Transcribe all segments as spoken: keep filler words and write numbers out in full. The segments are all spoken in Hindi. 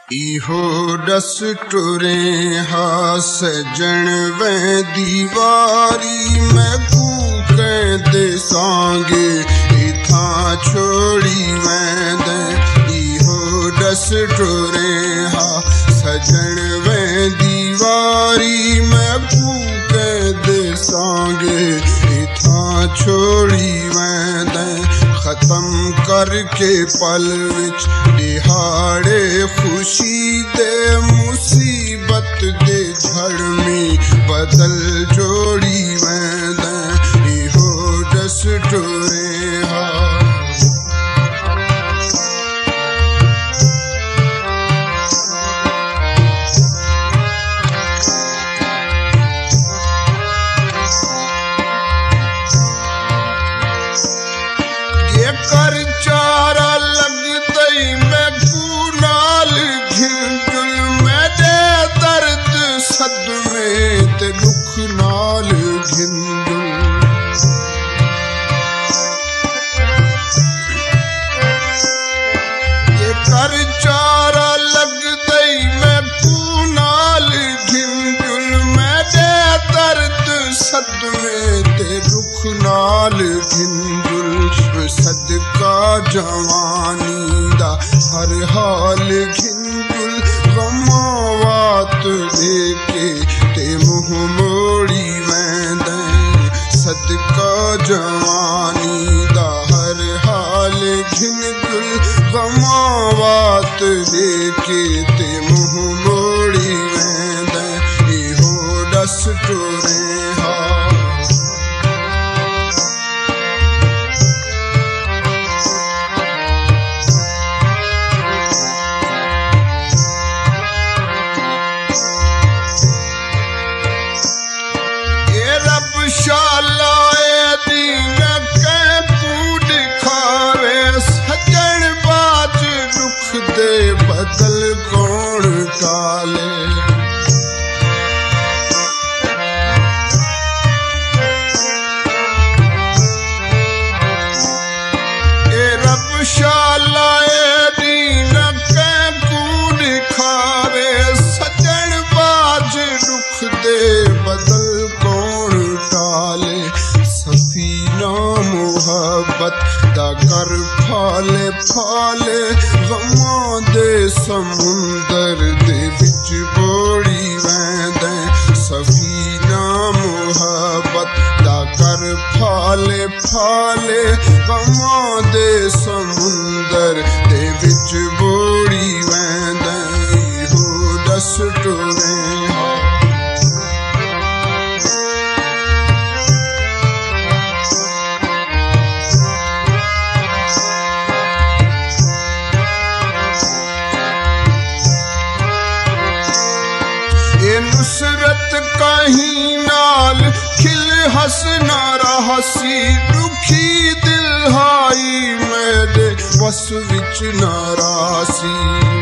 इहो डस टुरे हा सजण वे दीवारी मैं कूकें दे सांगे इथा छोड़ी वेंद। इहो डस टुरे हा सजण वे दीवारी मैं कूकें दे सांगे इथा छोड़ी वेंद। खत्म करके पल विच दिहाड़े खुशी दे मुसीबत दे झड़ में बदल जोड़ी वेंद। इहो डस टुरे हा कर चारा लग दई मैं कूनाल घिंजुल मेरे दर्द सदमे ते दुख नाल घिंजुल। ये कर चारा लग दई मैं कूनाल घिंजुल मेरे दर्द सदमे ते दुख नाल घिंजुल। सदका जवानी दा हर हाल घिंजुल गमावात देके ते मुँह मोड़ी वेंद। सदका जवानी दा हर हाल घिंजुल गमावात देके ते मुँह मोड़ी वेंद। इहो डस टुरे हा शालाए दीन के कूड़ खावे सजन बाज दुख दे बदल कौन टाले। ए रब शालाए दीन के कूड़ खावे सजन बाज दुख दे बदल टाले। सफीना मोहब्बत दा कर फाले फाले गमां दे समुंदर दे विच बोड़ी वेंद। सफीना मोहब्बत दा कर फाले फाले गमां दे समुंदर दे विच बोड़ी वेंद। इहो डस टुरे हा नुसरत कहीं नाल खिल हसना रहसी दुखी दिल हाई मेरे बस विच नारासी।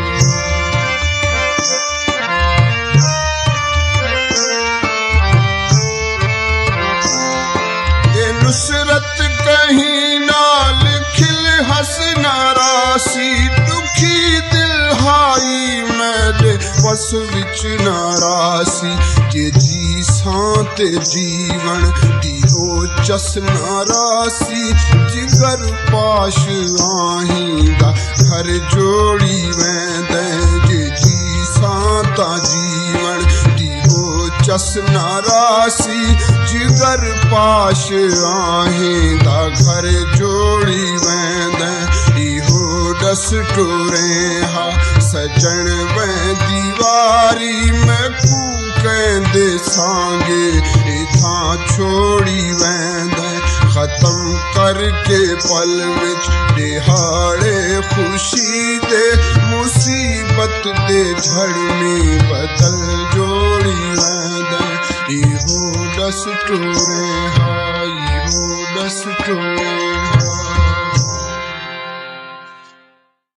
ये नुसरत कहीं नाल खिल हसना रासी दुखी दिल हाई मेरे बस विच नारासी। जे जी सांते जीवन दी हो चस नारासी जिगर पाश आहींदा घर जोड़ी वेंद। जे जी सांता जीवन दी हो चस नारासी जिगर पाश आहींदा घर जोड़ी वेंद। इहो डस टुरे हा सजण वे दीवारी मैं कूकें दे सांगे इथा छोड़ी वेंद। खत्म करके पल विच दिहाड़े खुशी दे मुसीबत दे झड़ में बदल जोड़ी वेंद। इहो डस टुरे हा इहो डस टुरे।